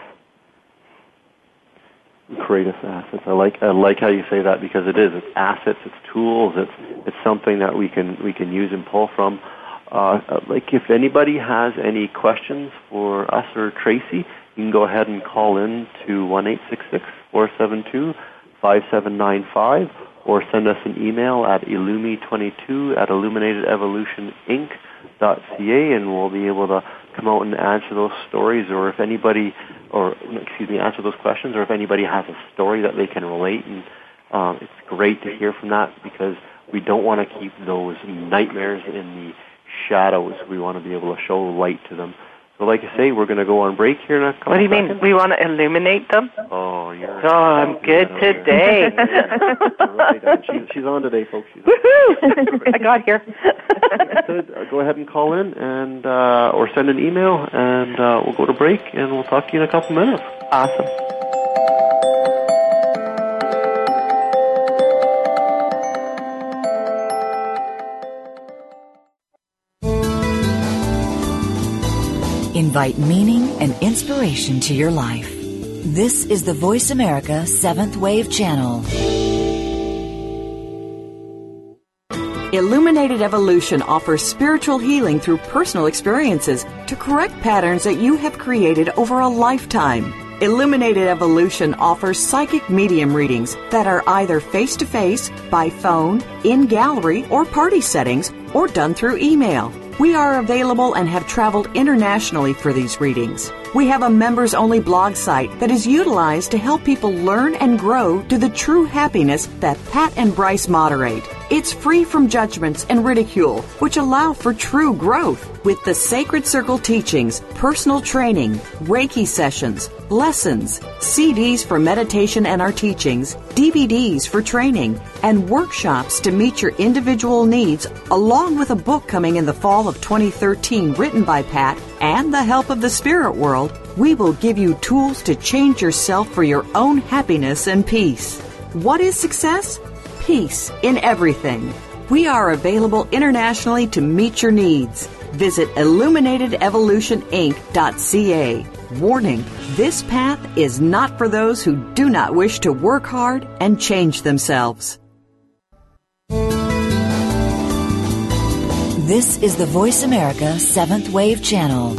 Greatest assets. I like I like how you say that, because it is. It's assets. It's tools. It's it's something that we can we can use and pull from. Uh, like if anybody has any questions for us or Tracy, you can go ahead and call in to one eight six six, four seven two, five seven nine five, or send us an email at illumi twenty-two at illuminated evolution inc dot c a, and we'll be able to come out and answer those stories, or if anybody, or excuse me, answer those questions, or if anybody has a story that they can relate. And um, it's great to hear from that, because we don't want to keep those nightmares in the shadows. We want to be able to show light to them. So like I say, we're going to go on break here in a couple What do you seconds. mean? We want to illuminate them? Oh, you're... Oh, I'm good today. Right. She's, she's on today, folks. She's Woohoo! I got here. So, uh, go ahead and call in, and uh, or send an email, and uh, we'll go to break, and we'll talk to you in a couple minutes. Awesome. Invite meaning and inspiration to your life. This is the Voice America Seventh Wave Channel. Illuminated Evolution offers spiritual healing through personal experiences to correct patterns that you have created over a lifetime. Illuminated Evolution offers psychic medium readings that are either face-to-face, by phone, in gallery, or party settings, or done through email. We are available and have traveled internationally for these readings. We have a members-only blog site that is utilized to help people learn and grow to the true happiness that Pat and Bryce moderate. It's free from judgments and ridicule, which allow for true growth. With the Sacred Circle teachings, personal training, Reiki sessions, lessons, C Ds for meditation and our teachings, D V Ds for training, and workshops to meet your individual needs, along with a book coming in the fall of twenty thirteen written by Pat and the help of the spirit world, we will give you tools to change yourself for your own happiness and peace. What is success? Peace in everything. We are available internationally to meet your needs. Visit illuminated evolution inc dot c a. Warning, this path is not for those who do not wish to work hard and change themselves. This is the Voice America Seventh Wave Channel.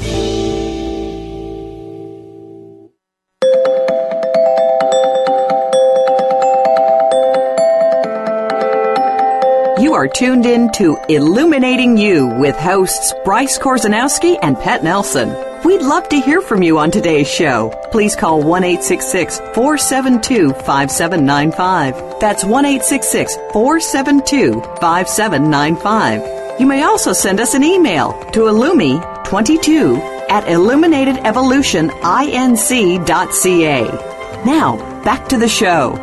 You are tuned in to Illuminating You with hosts Bryce Korzanowski and Pat Nelson. We'd love to hear from you on today's show. Please call one eight six six, four seven two, five seven nine five. That's one eight six six, four seven two, five seven nine five. You may also send us an email to illumi twenty-two at illuminated evolution inc dot c a. Now, back to the show.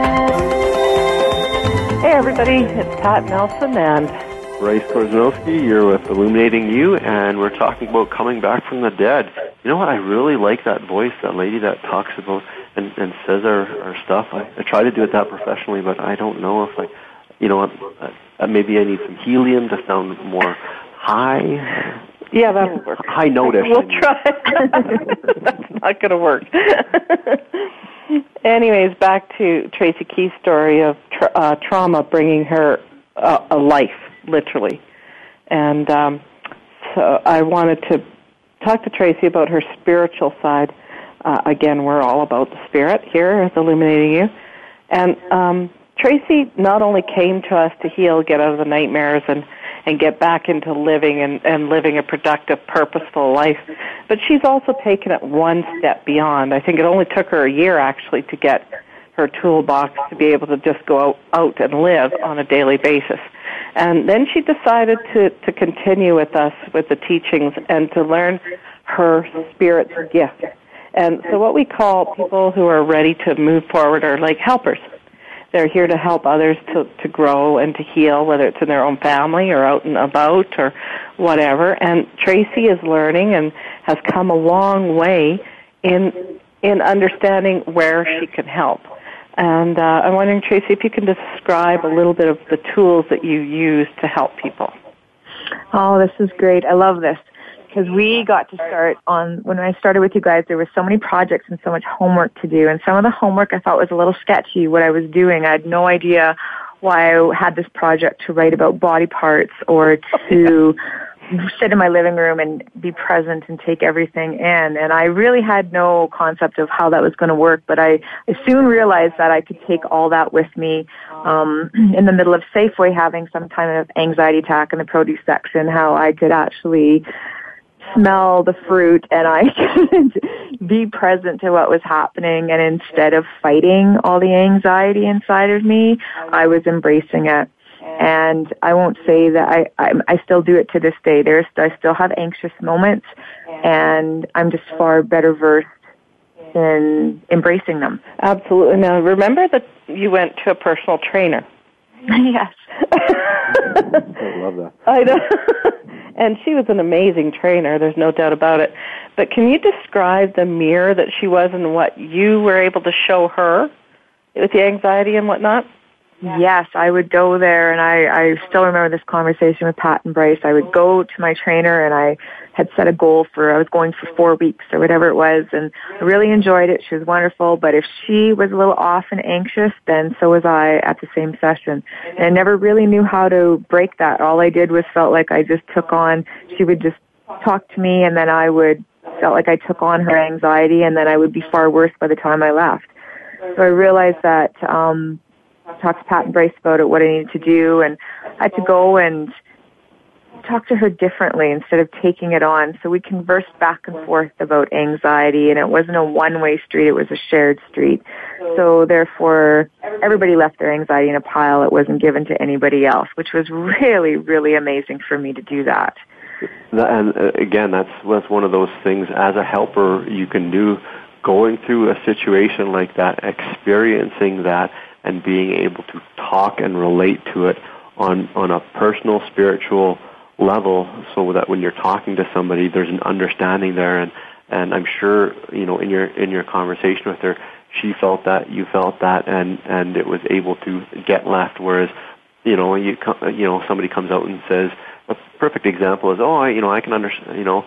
Hey everybody, it's Pat Nelson and Bryce Korzanowski. You're with Illuminating You, and we're talking about coming back from the dead. You know what? I really like that voice, that lady that talks about and, and says our, our stuff. I, I try to do it that professionally, but I don't know if I, you know, uh, maybe I need some helium to sound more high. Yeah, that'll work. High notice. We'll try. That's not going to work. Anyways, back to Tracy Key's story of tra- uh, trauma bringing her uh, a life, literally. And um, so I wanted to talk to Tracy about her spiritual side. Uh, again, we're all about the spirit here at Illuminating You. And um, Tracy not only came to us to heal, get out of the nightmares, and and get back into living and, and living a productive, purposeful life. But she's also taken it one step beyond. I think it only took her a year, actually, to get her toolbox to be able to just go out, out and live on a daily basis. And then she decided to, to continue with us with the teachings and to learn her spirit's gift. And so what we call people who are ready to move forward are like helpers. They're here to help others to, to grow and to heal, whether it's in their own family or out and about or whatever. And Tracy is learning and has come a long way in in understanding where she can help. And uh, I'm wondering, Tracy, if you can describe a little bit of the tools that you use to help people. Oh, this is great. I love this. Because we got to start on, when I started with you guys, there were so many projects and so much homework to do. And some of the homework I thought was a little sketchy, what I was doing. I had no idea why I had this project to write about body parts or to sit in my living room and be present and take everything in. And I really had no concept of how that was going to work. But I, I soon realized that I could take all that with me um, in the middle of Safeway having some kind of anxiety attack in the produce section, how I could actually smell the fruit and I could be present to what was happening, and instead of fighting all the anxiety inside of me, I was embracing it. And I won't say that I, I, I still do it to this day. There's, I still have anxious moments, and I'm just far better versed in embracing them. Absolutely. Now, remember that you went to a personal trainer. Yes. I love that. I know. And she was an amazing trainer, there's no doubt about it. But can you describe the mirror that she was and what you were able to show her with the anxiety and whatnot? Yes, I would go there, and I, I still remember this conversation with Pat and Bryce. I would go to my trainer, and I had set a goal for, I was going for four weeks or whatever it was, and I really enjoyed it. She was wonderful, but if she was a little off and anxious, then so was I at the same session. And I never really knew how to break that. All I did was felt like I just took on, she would just talk to me, and then I would, felt like I took on her anxiety, and then I would be far worse by the time I left. So I realized that, um, talked to Pat and Bryce about it, what I needed to do, and I had to go and talk to her differently instead of taking it on. So we conversed back and forth about anxiety, and it wasn't a one-way street, it was a shared street. So therefore, everybody left their anxiety in a pile. It wasn't given to anybody else, which was really, really amazing for me to do that. And again, that's, that's one of those things as a helper you can do, going through a situation like that, experiencing that, and being able to talk and relate to it on, on a personal, spiritual level, so that when you're talking to somebody, there's an understanding there. And, and I'm sure, you know, in your in your conversation with her, she felt that, you felt that, and, and it was able to get left. Whereas, you know, you you know, somebody comes out and says, a perfect example is, oh, I, you know, I can understand, you know,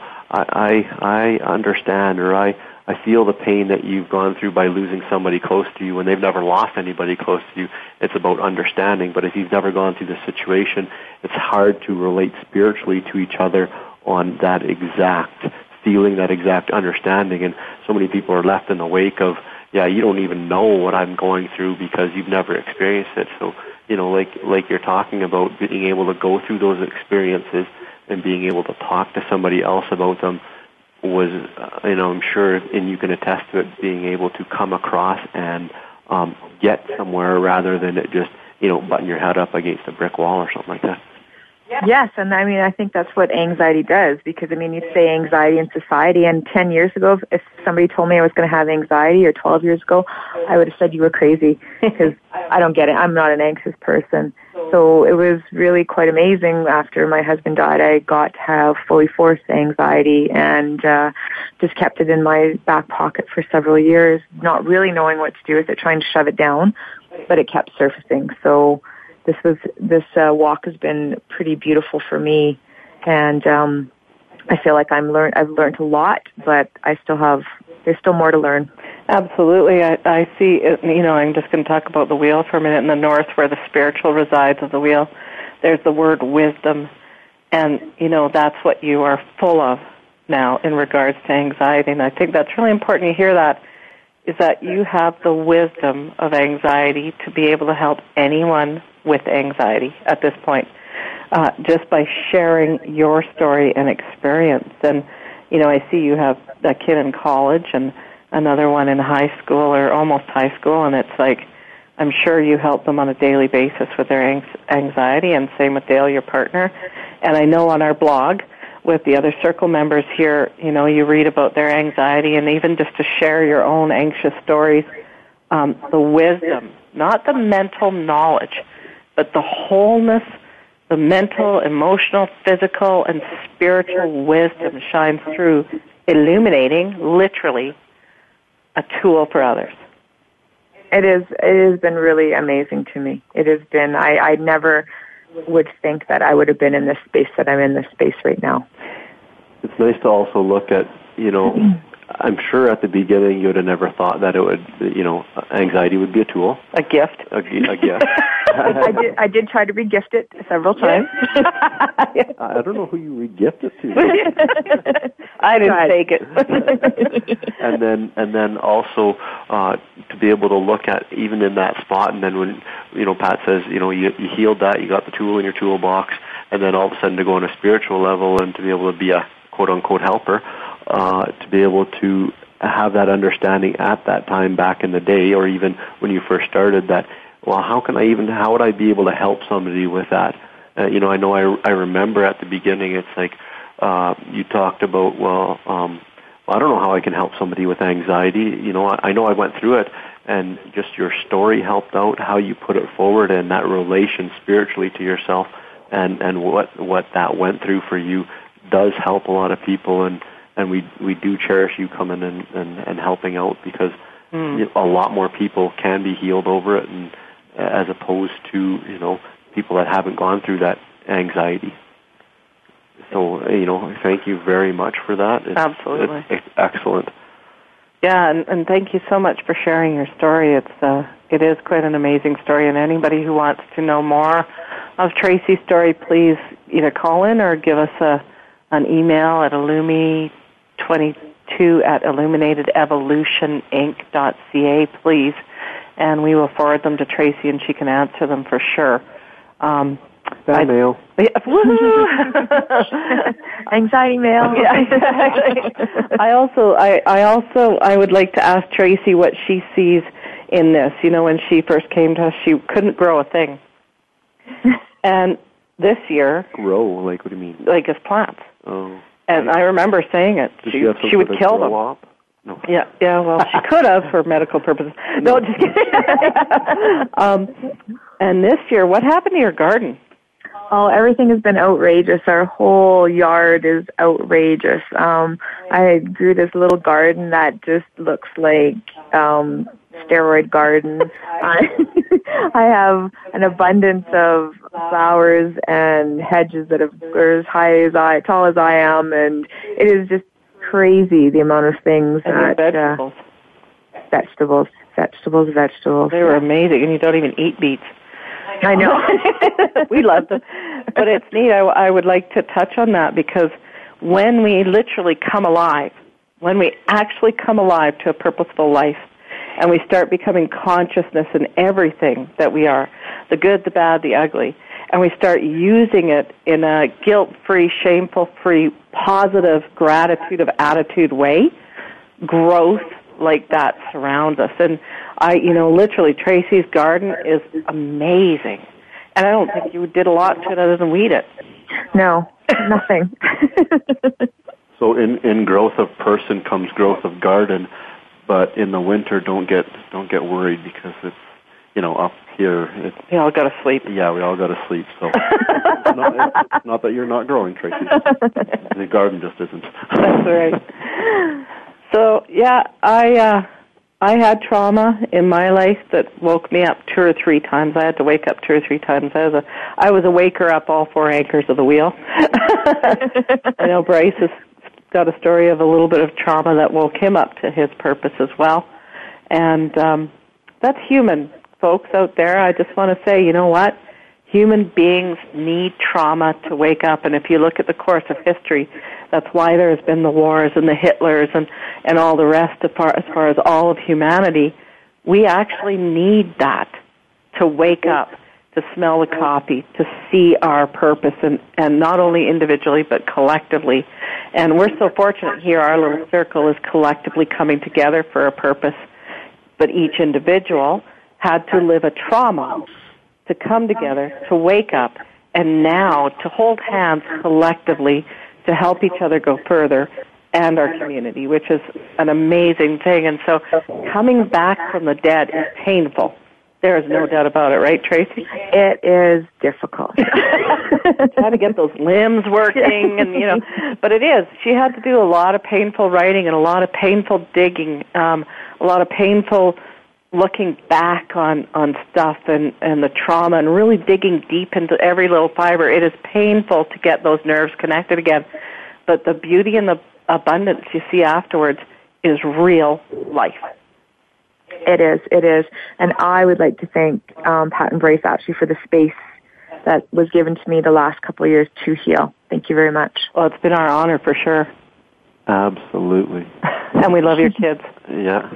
I I, I understand, or I. I feel the pain that you've gone through by losing somebody close to you when they've never lost anybody close to you. It's about understanding. But if you've never gone through the situation, it's hard to relate spiritually to each other on that exact feeling, that exact understanding. And so many people are left in the wake of, yeah, you don't even know what I'm going through because you've never experienced it. So, you know, like like you're talking about, being able to go through those experiences and being able to talk to somebody else about them was, uh, you know, I'm sure, and you can attest to it, being able to come across and um, get somewhere rather than it just, you know, button your head up against a brick wall or something like that. Yes, and I mean, I think that's what anxiety does, because, I mean, you say anxiety in society, and ten years ago, if somebody told me I was going to have anxiety, or twelve years ago, I would have said you were crazy, because I don't get it. I'm not an anxious person. So it was really quite amazing. After my husband died, I got to have fully forced anxiety, and uh, just kept it in my back pocket for several years, not really knowing what to do with it, trying to shove it down, but it kept surfacing. So this was this uh, walk has been pretty beautiful for me, and um, I feel like I'm learn I've learned a lot, but I still have there's still more to learn. Absolutely. I, I see, you know, I'm just going to talk about the wheel for a minute. In the north, where the spiritual resides of the wheel, there's the word wisdom. And, you know, that's what you are full of now in regards to anxiety. And I think that's really important to hear that, is that you have the wisdom of anxiety to be able to help anyone with anxiety at this point, uh, just by sharing your story and experience. And, you know, I see you have a kid in college and another one in high school or almost high school, and it's like, I'm sure you help them on a daily basis with their anxiety, and same with Dale, your partner. And I know on our blog with the other Circle members here, you know, you read about their anxiety, and even just to share your own anxious stories, um, the wisdom, not the mental knowledge, but the wholeness, the mental, emotional, physical, and spiritual wisdom shines through, illuminating, literally, a tool for others. It is. It has been really amazing to me. It has been. I, I never would think that I would have been in this space that I'm in this space right now. It's nice to also look at, you know, I'm sure at the beginning you would have never thought that it would, you know, anxiety would be a tool. A gift. A, a gift. I did I did try to re-gift it several times. I don't know who you re-gift it to. I didn't take it. and then and then also uh, to be able to look at even in that spot, and then when, you know, Pat says, you know, you, you healed that, you got the tool in your toolbox, and then all of a sudden to go on a spiritual level and to be able to be a quote-unquote helper, uh, to be able to have that understanding at that time back in the day, or even when you first started, that, well, how can I even, how would I be able to help somebody with that? Uh, you know, I know I, I remember at the beginning, it's like, uh, you talked about, well, um, well, I don't know how I can help somebody with anxiety. You know, I, I know I went through it, and just your story helped out, how you put it forward, and that relation spiritually to yourself, and, and what, what that went through for you does help a lot of people, and, and we, we do cherish you coming and, and, and helping out, because mm. a lot more people can be healed over it, and as opposed to, you know, people that haven't gone through that anxiety. So, you know, thank you very much for that. It's, Absolutely. It's, it's excellent. Yeah, and, and thank you so much for sharing your story. It's uh, it is quite an amazing story, and anybody who wants to know more of Tracy's story, please either call in or give us a an email at illumi twenty-two at illuminated evolution inc dot c a, please, and we will forward them to Tracy, and she can answer them for sure. Um, Fan mail. Yeah, woohoo! Anxiety mail. Yeah, exactly. I also, I, I also, I would like to ask Tracy what she sees in this. You know, when she first came to us, she couldn't grow a thing, and this year, grow like what do you mean? Like as plants. Oh. And I remember saying it. Does she she, she would kill them. Up? No. Yeah, yeah. Well, she could have for medical purposes. No, no just kidding. um, and this year, what happened to your garden? Oh, everything has been outrageous. Our whole yard is outrageous. Um, I grew this little garden that just looks like um, steroid garden. I, I have an abundance of flowers and hedges that have, are as high as I, tall as I am, and it is just crazy the amount of things and that vegetables. Uh, vegetables, vegetables, vegetables. They were amazing, and you don't even eat beets. I know. We love them. But it's neat. I, I would like to touch on that because when we literally come alive, when we actually come alive to a purposeful life, and we start becoming consciousness in everything that we are, the good, the bad, the ugly, and we start using it in a guilt-free, shameful-free, positive, gratitude of attitude way, growth like that surrounds us. And I, you know, literally, Tracy's garden is amazing. And I don't think you did a lot to it other than weed it. No, nothing. So in, in growth of person comes growth of garden, but in the winter, don't get don't get worried because it's, you know, up here. It's, we all got to sleep. Yeah, we all got to sleep. So it's not, it's not that you're not growing, Tracy. The garden just isn't. That's right. So yeah, I uh, I had trauma in my life that woke me up two or three times. I had to wake up two or three times. I was a I was a waker up all four anchors of the wheel. I know Bryce has got a story of a little bit of trauma that woke him up to his purpose as well, and um, that's human, folks out there. I just want to say, you know what? Human beings need trauma to wake up, and if you look at the course of history, that's why there's been the wars and the Hitlers and, and all the rest as far, as far as all of humanity. We actually need that to wake up, to smell the coffee, to see our purpose, and, and not only individually but collectively. And we're so fortunate here, our little circle is collectively coming together for a purpose, but each individual had to live a trauma to come together, to wake up, and now to hold hands collectively to help each other go further and our community, which is an amazing thing. And so coming back from the dead is painful. There is no doubt about it, right, Tracy? It is difficult. Trying to get those limbs working, and you know, but it is. She had to do a lot of painful writing and a lot of painful digging, um, a lot of painful looking back on, on stuff and, and the trauma and really digging deep into every little fiber. It is painful to get those nerves connected again. But the beauty and the abundance you see afterwards is real life. It is, it is. And I would like to thank um, Pat and Bryce actually for the space that was given to me the last couple of years to heal. Thank you very much. Well, it's been our honor for sure. Absolutely. And we love your kids. Yeah.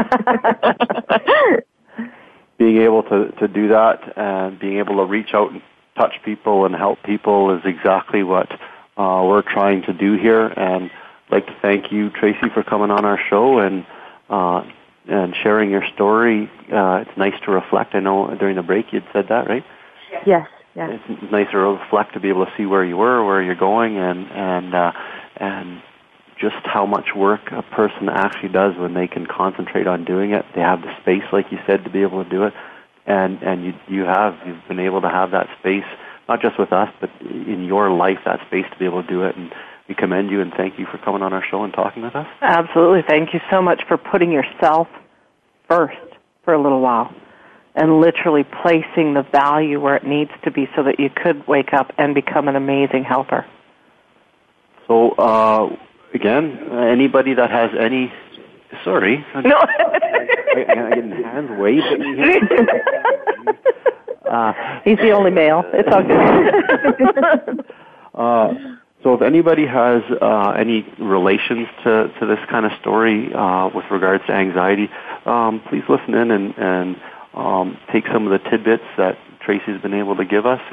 Being able to, to do that and being able to reach out and touch people and help people is exactly what uh, we're trying to do here. And I'd like to thank you, Tracy, for coming on our show and uh, and sharing your story. Uh, it's nice to reflect. I know during the break you'd said that, right? Yes. Yes. It's nice to reflect, to be able to see where you were, where you're going, and and uh, and just how much work a person actually does when they can concentrate on doing it. They have the space, like you said, to be able to do it, and and you you have you've been able to have that space, not just with us, but in your life, that space to be able to do it. And we commend you and thank you for coming on our show and talking with us. Absolutely, thank you so much for putting yourself first for a little while, and literally placing the value where it needs to be, so that you could wake up and become an amazing helper. So. Uh, Again, uh, anybody that has any, sorry. No. I, I, I get hands waved at me here. uh, He's the only male. It's all good. uh, so if anybody has uh, any relations to, to this kind of story uh, with regards to anxiety, um, please listen in and, and um, take some of the tidbits that Tracy's been able to give us and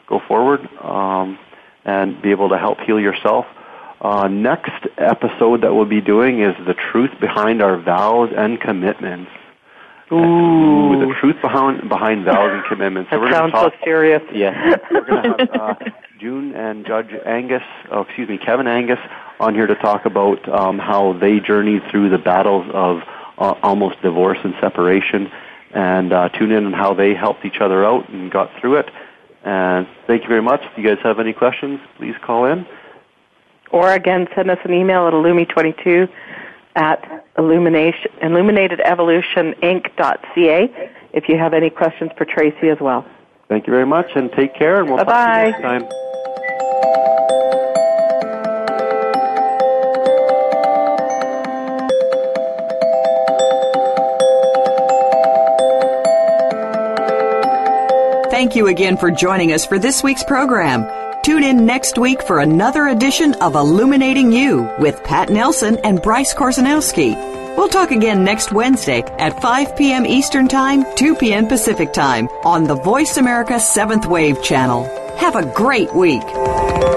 go forward um, and be able to help heal yourself. Uh, next episode that we'll be doing is the truth behind our vows and commitments. Ooh, Ooh the truth behind behind vows and commitments. That so we're sounds talk, so serious. Yeah, we're going to have uh, June and Judge Angus, oh, excuse me, Kevin Angus, on here to talk about um, how they journeyed through the battles of uh, almost divorce and separation, and uh, tune in on how they helped each other out and got through it. And thank you very much. If you guys have any questions, please call in. Or again, send us an email at illumi twenty-two at illumination, illuminated evolution inc dot c a if you have any questions for Tracy as well. Thank you very much, and take care, and we'll Bye-bye. talk to you next time. Thank you again for joining us for this week's program. Tune in next week for another edition of Illuminating You with Pat Nelson and Bryce Korzenowski. We'll talk again next Wednesday at five p.m. Eastern Time, two p.m. Pacific Time on the Voice America seventh Wave channel. Have a great week.